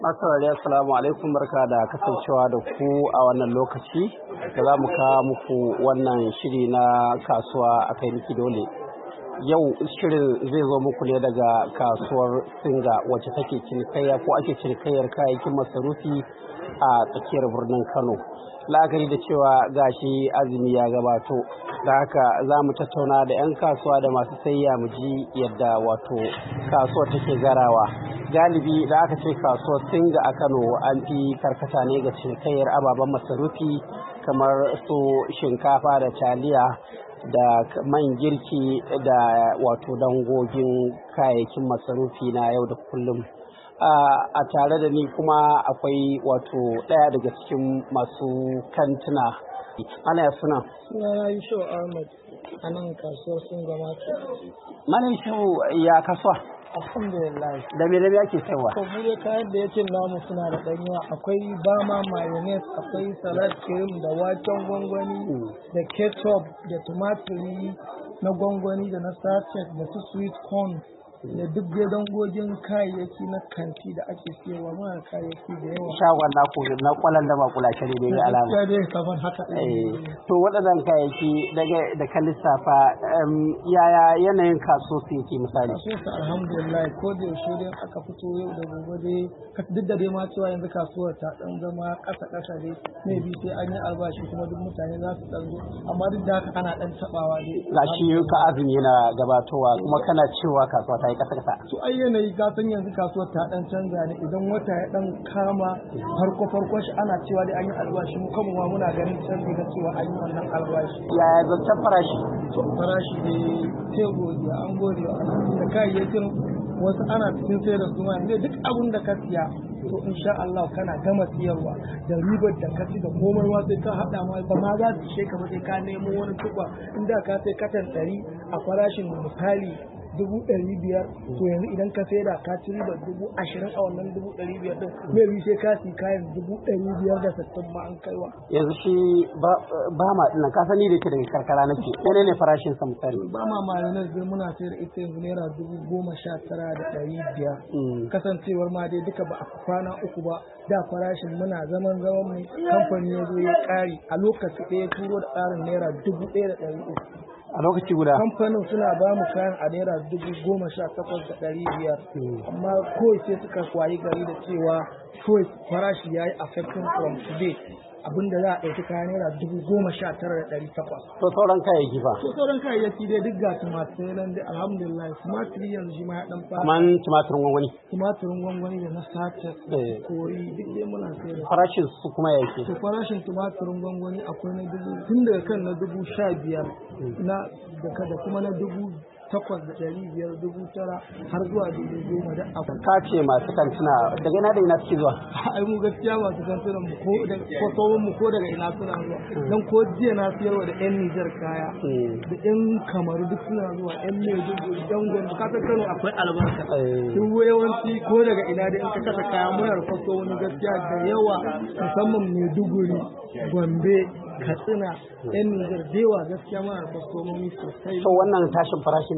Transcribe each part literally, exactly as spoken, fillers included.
Assalamu assalamu alaikum, barka da kasancewa da ku a wannan lokaci da za mu kawo muku wannan shiri na kasuwa a kai miki dole. Yau shirin zai zo muku ne daga kasuwar Singa wacce take cinikayya ko ake cinikayyar kayayyakin masarufi a tsakiyar birnin Kano. La'akari da cewa gashi azumi ya gabato, da haka za mu tattauna da 'yan kasuwa da masu sayya mu ji yadda wato kasuwar take garawa. Galibi da aka ce kasuwar Singa a Kano an fi karkata ne ga cinikayyar ababen masarufi kamar su shinkafa da taliya da man girki da wato dangogin kayayyakin masarufi na yau da kullum. A tare da ni kuma akwai wato ɗaya daga cikin masu kantuna. Ana ya suna? Sunana Yusuf Ahmad a nan kasuwar Singa Market. Malam Yusuf, ya kasuwa? Alhamdulillah. Da me da me ake sayarwa? To mu dai kayan da yake namu suna da ɗan yawa. Akwai bama mayonnaise, akwai salad cream da waken gwangwani da ketchup da tumaturi na gwangwani da na sachet da su sweet corn da duk dai dangogin kayayyaki na kanti da ake siyarwa, muna da kayayyaki da yawa. Shagon na ko na kwalan da ba kulashe ne dai alama. Ya dai kafan haka. Eh, to waɗannan kayayyaki daga da kan lissafa yaya yanayin kaso su yake misali? Kaso su alhamdulillah, ko da yaushe dai aka fito yau da gobe dai duk da dai ma cewa yanzu kasuwar ta dan zama ƙasa ƙasa dai ne bi sai an yi albashi kuma duk mutane za su dan zo, amma duk da haka ana dan tabawa dai. Gashi ka azumi yana gabatowa kuma kana cewa kasuwa ta yi ƙasa ƙasa. To ai yanayi ka san yanzu kasuwar ta dan canza ne, idan wata ya dan kama farko farko shi ana cewa dai an yi albashi, mu kanmu ma muna ganin canji da cewa an yi wannan albashi. Yaya zancen farashi? To farashi dai sai godiya, an gode wa Allah da kayayyakin wasu ana cikin sai da su ma ne duk abin da ka siya to insha Allah kana gama siyarwa da ribar da ka ci da komai ma sai ka hada ma ba ma za su ishe ka ba, sai ka nemo wani tuba inda ka sai katan ɗari a farashin misali dubu ɗari biyar, to yanzu idan ka sai da ka ci ribar dubu ashirin a wannan dubu ɗari biyar din me bi sai ka ci kayan dubu ɗari biyar da sittin ma an kaiwa. Yanzu shi ba ma dinnan ka sani da ke daga karkara nake, mene ne farashin sa misali? Ba ma mayonnaise dai muna sayar ita yanzu naira dubu goma sha tara da ɗari biyar. Kasancewar ma dai duka ba a kwana uku ba, da farashin muna zaman zaman mai kamfani ya zo ya ƙari a lokaci ɗaya turo da ƙarin naira dubu ɗaya da ɗari uku. A lokaci guda kamfanin suna ba mu kayan a naira dubu goma sha takwas da ɗari biyar, amma kawai sai suka kwayi gari da cewa kawai farashi ya yi affecting from today, abinda za a ɗauki kayan naira dubu goma sha tara da ɗari takwas. To sauran kayayyaki fa? To sauran kayayyaki dai duk ga tumatir nan dai alhamdulillah, tumatiri yanzu shi ma ya ɗan fara. Kaman tumatirin gwangwani? Tumatirin gwangwani da na sachet da kori duk dai muna sayar da. Farashin su kuma yake? To farashin tumatirin gwangwani akwai na dubu tun daga kan na dubu sha biyar na da kuma na dubu takwas da ɗari biyar, dubu tara har zuwa dubu goma da abu. Ka ce masu kantuna daga ina da ina suke zuwa? Ai mu gaskiya masu kantunan mu ko da ko tsohon mu ko daga ina suna zuwa. Dan ko jiya na siyarwa da ƴan Nijar kaya da ƴan Kamaru duk suna zuwa, ƴan Maiduguri, ƴan Gombe, ka san Kano akwai albarka. Duk yawanci ko daga ina da in ka kasa kaya muna da kwastomomi gaskiya da yawa musamman Maiduguri, Gombe, Katsina, ƴan Nijar da yawa gaskiya muna da kwastomomi sosai. To wannan tashin farashin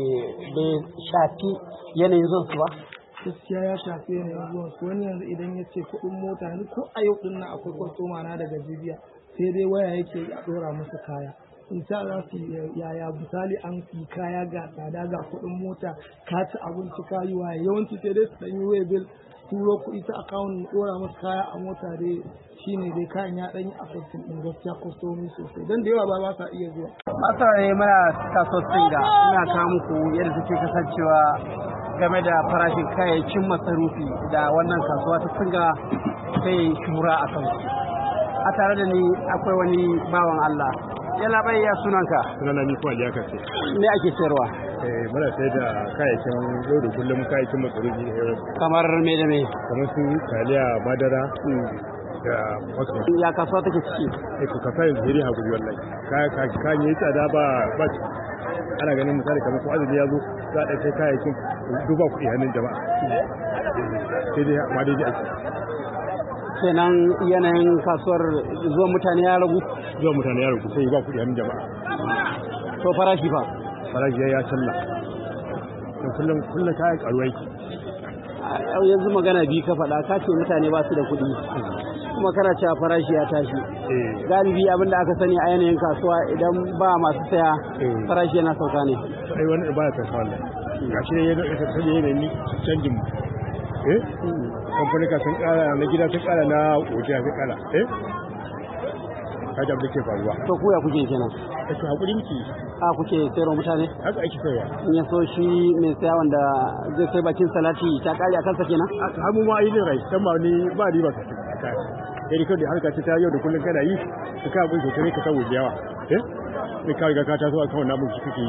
bai shafi yanayin zuwan su ba? Gaskiya ya shafi yanayin zuwan su. Wani yanzu idan ya ce kuɗin mota, yanzu ko a yau ɗin nan akwai kwastoma na daga Jibiya, sai dai waya yake a ɗora masa kaya. In sha za su yaya misali an fi kaya ga tsada ga kuɗin mota, ka ci abinci ka yi waye, yawanci sai dai su ɗan yi waya bil turo kuɗi ta akawun ɗora masa kaya a mota dai shine dai kayan ya ɗan yi affecting ɗin gaskiya kwastomi sosai, don da yawa ba ba sa iya zuwa. Masarare mana kasuwar Singa ina kawo muku yadda take kasancewa game da farashin kayayyakin masarufi da wannan kasuwa ta Singa sai shura a kansu. A tare da ni akwai wani bawan Allah. Yana bai ya sunanka? Sunana ni kuma Aliyaka ce. Me ake sayarwa? Eh muna sayar da kayayyakin yau da kullum, kayayyakin masarufi. Kamar me da me? Kamar su taliya, madara, da wasu. Ya kasuwa take ciki? Eh to kasuwa yanzu hiri hakuri wallahi. Kaya kayan yayi tsada ba ba ana ganin misali kamar ko azumi ya zo za a ɗauke kayayyakin duba kuɗi hannun jama'a. Sai dai amma dai ake. Kenan yanayin kasuwar zuwa mutane ya ragu? Zuwa mutane ya ragu sai ba kuɗi hannun jama'a. To farashi fa? Farashi ya canza. Kullum kullum kayan ƙaruwa yake. yanzu magana biyu ka faɗa ka ce mutane ba su da kuɗi kuma kana cewa farashi ya tashi galibi abin da aka sani a yanayin kasuwa idan ba masu saya farashi yana sauka ne ai wani ba ta kawo Allah gashi ne yana ita sanya yanayin canjin mu eh kamfani ka sun kara na gida sun kara na waje sun kara eh kaji abin da ke faruwa to ku ya kuke kenan kace hakuri miki a kuke sayarwa mutane haka ake sayarwa in ya so shi mai saya wanda zai kai bakin salati ta kare a kansa kenan har mu ma yi ne rai dan ma ni ba riba ka kai kai kai da harka ta yau da kullun kana yi ka ka abin sosai ka tawo yawa eh ne ka riga ka taso akan wannan abin shi kake yi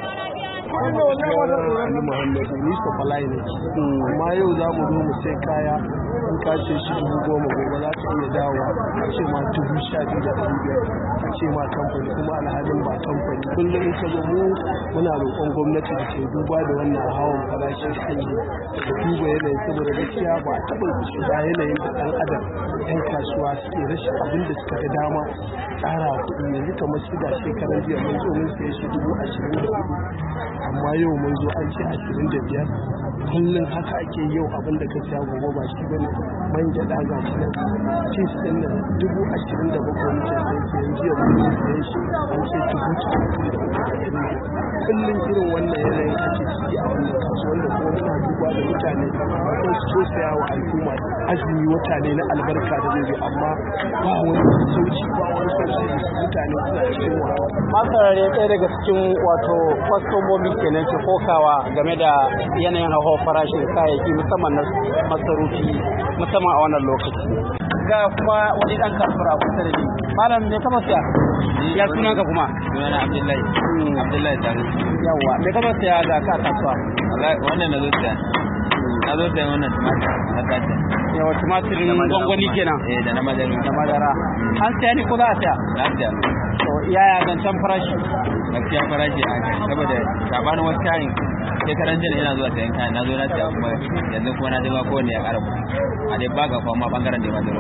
Ali Muhammad ni ko falai ne amma yau za mu zo mu sai kaya in ka ce shi dubu goma gobe za ka iya dawowa a ce ma dubu sha biyu da ɗari biyar a ce ma kamfani kuma alhalin ba kamfani kullum in ka zo mu muna roƙon gwamnati da ke duba da wannan hawan farashin canji da duba yanayin saboda gaskiya ba a taɓa shiga yanayin da ɗan adam yan kasuwa suke rashin abin da suka ga dama tsara kuɗi yanzu kamar shi da shekaran jiya mun zo mun sai shi dubu ashirin da hudu amma yau mun zo an ce ashirin da biyar kullum haka ake yau abin da ka siya gobe ba shi bane man gyaɗa ga shi nan cis ɗin nan dubu ashirin da bakwai muke sai sayan jiya mun sayan shi an ce dubu talatin da uku kullum irin wannan yanayin ake ciki a wannan kasuwar da kuma muna duba da mutane akwai su saya wa al'umma azumi wata ne na albarka da zai zo amma ba wani sauci ba wani sauci mutane suna cikin wahala. masarare ɗaya daga cikin wato kwastomomi kenan ke kokawa game da yanayin hauhawar farashin kayayyaki musamman na masarufi musamman a wannan lokaci ga kuma wani dan kasuwar a kusa da ni malam ne kama siya ya sunan ka kuma sunana Abdullahi Abdullahi Tare yawa me kama siya ga ka kasuwa wannan na zo siya na zo siya wannan tumatir na tace yawa tumatirin gwangwani kenan eh da na madara da madara an siya ni ko za a siya na siya to yaya zancen farashi gaskiya farashi a saboda sabanin wasu kayan shekaran jini yana zuwa sayan kayan na zo na siya kuma yanzu kuma na jima kowanne ya ƙara a dai baga kuma bangaren da ya madara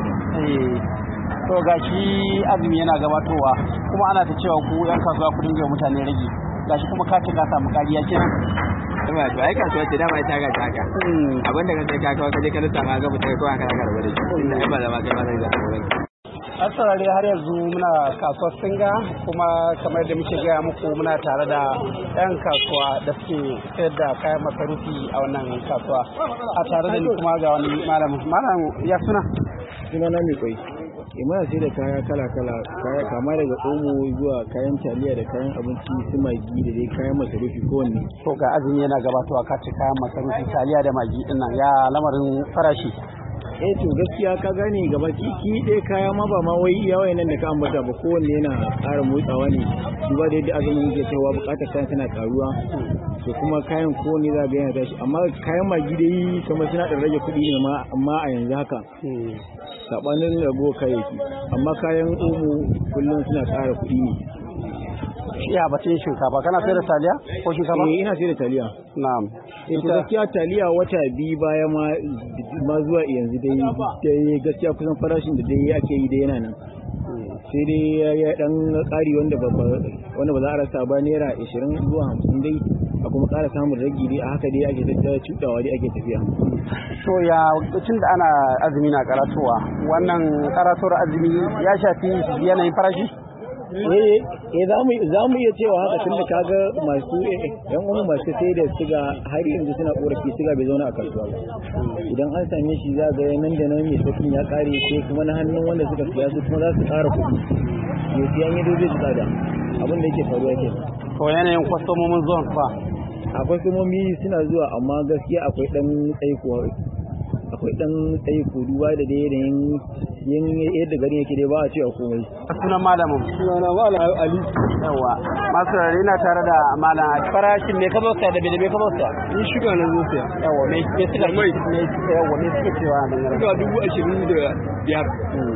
to ga shi azumi yana gabatowa kuma ana ta cewa ku yan kasuwa ku dinga mutane rage gashi kuma ka ce ka samu kariya kenan kuma to ai kasuwa ce dama ita ga taka abinda ka sai ka kawo kaje ka lissa ma ga mutai ko aka ragar da shi inda ai ba zama kai ma zai zama wurin asarare har yanzu muna kasuwar singa kuma kamar da muke gaya muku muna tare da yan kasuwa da suke sayar da kayan masarufi a wannan kasuwa a tare da ni kuma ga wani malamin malam ya suna suna na mai kwai imana sai da kaya kala-kala kaya kama daga omo zuwa kayan taliya da kayan abinci su magi da dai kayan masarufi kowanne to ga azumi yana gabatowa ka ce kayan masarufi taliya da magi din nan ya lamarin farashi eh to gaskiya ka gane gaba ki dai kaya ma ba ma wai iya wayan nan da ka ambata ba kowanne yana ƙara motsawa ne duba da yadda azumi yake cewa bukatar kayan tana karuwa to kuma kayan kowanne za ga yana tashi amma kayan magi dai kamar suna da rage kuɗi ne ma amma a yanzu haka sabanin rago kayayyaki amma kayan omo kullum suna ƙara kuɗi ne ya batun shinkafa kana sayar da taliya ko shinkafa eh ina sayar da taliya na'am eh to gaskiya taliya wata biyu baya ma ma zuwa yanzu dai dai gaskiya kusan farashin da dai ake yi dai yana nan sai dai ya dan ƙari wanda ba wanda ba za a rasa ba naira ashirin zuwa hamsin dai a kuma ƙara samun ragi dai a haka dai ake tattara cuɗawa dai ake tafiya to ya tun da ana azumi na karatuwa wannan karatuwar azumi ya shafi yanayin farashi eh eh za mu za mu iya cewa haka tunda kaga masu yan umu masu sai da siga har yanzu suna korafi siga bai zauna a kasuwa ba idan an same shi za ga nan da nan mai sakin ya kare sai kuma na hannun wanda suka siya su kuma za su ƙara kuɗi ya siyan yi dole su tsada abin da yake faruwa ke to yanayin kwastomomin zuwan fa a kwastomomi suna zuwa amma gaskiya akwai dan tsaiko akwai dan tsaiko duba da dai yanayin yin yadda gari yake dai ba a cewa komai sunan malamin sunana malam Ali yawa masu rari na tare da malam farashin me ka zo da bide me ka zo ni shiga na zo saya yawa me me suka mai me yawa me suka cewa nan ga dubu ashirin da biyar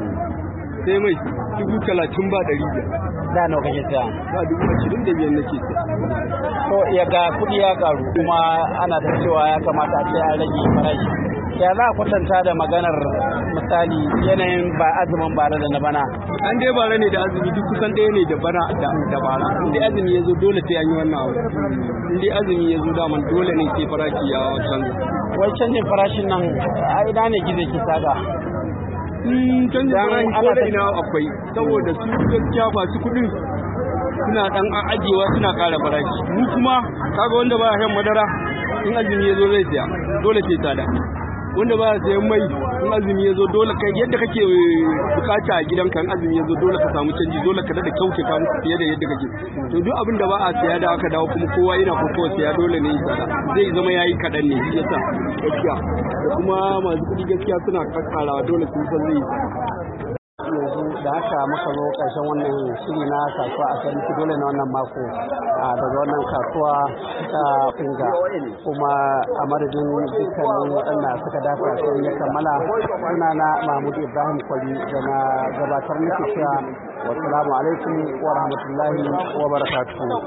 sai mai dubu talatin ba ɗari biyar da nawa kake saya ba dubu ashirin da biyar nake saya to ya ga kuɗi ya karu kuma ana ta cewa ya kamata a ce a rage farashi ya za a kwatanta da maganar misali yanayin ba azumin bara da na bana an dai bara ne da azumi duk kusan ɗaya ne da bana da bara in dai azumi ya zo dole sai an yi wannan abu in dai azumi ya zo daman dole ne sai farashi ya canza wai canjin farashin nan a ina ne gizo ke saga? canjin farashi ko da ina akwai saboda su gaskiya masu kuɗin suna dan ajiyewa suna ƙara farashi mu kuma kaga wanda ba shan madara in azumi ya zo zai siya dole sai tsada wanda ba sayan mai in azumi ya zo dole kai yadda kake bukata a gidanka in azumi ya zo dole ka samu canji dole ka dada kyautata musu fiye da yadda kake to duk abin da ba a siya da aka dawo kuma kowa yana kokowa siya dole ne ya tsada zai zama yayi kaɗan ne shi yasa gaskiya da kuma masu kuɗi gaskiya suna kakkarawa dole sun san zai yanzu da haka muka zo ƙarshen wannan shiri na kasuwa a kan dole na wannan mako daga wannan kasuwa ta Finga kuma a madadin dukkanin waɗanda suka dafa sai ya kammala suna na Mahmud Ibrahim Kwali da na gabatar muku cewa wassalamu alaikum wa rahmatullahi wa barakatuhu.